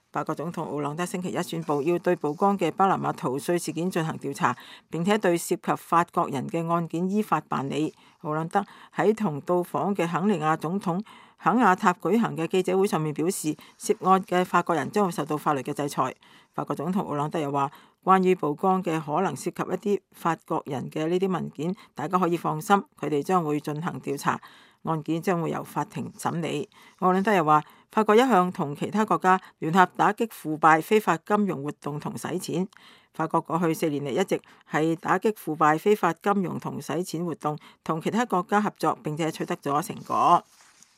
法國總統奧朗德星期一宣布，要對曝光嘅巴拿馬逃稅事件進行調查，並且對涉及法國人嘅案件依法辦理。奧朗德喺同到訪嘅肯尼亞總統肯亞塔舉行嘅記者會上面表示，涉案嘅法國人將會受到法律嘅制裁。法國總統奧朗德又話，關於曝光嘅可能涉及一啲法國人嘅呢啲文件，大家可以放心，佢哋將會進行調查，案件將會由法庭審理。奧朗德又話，法國一向同其他國家聯合打擊腐敗、非法金融活動同洗錢。法國過去4年嚟一直係打擊腐敗、非法金融同洗錢活動，同其他國家合作，並且取得咗成果。